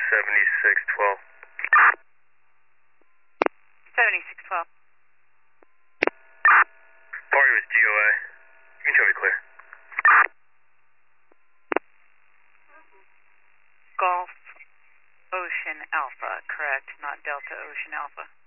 7612. 7612. Party was GOA. You can show me clear. Golf Ocean Alpha, correct? Not Delta Ocean Alpha.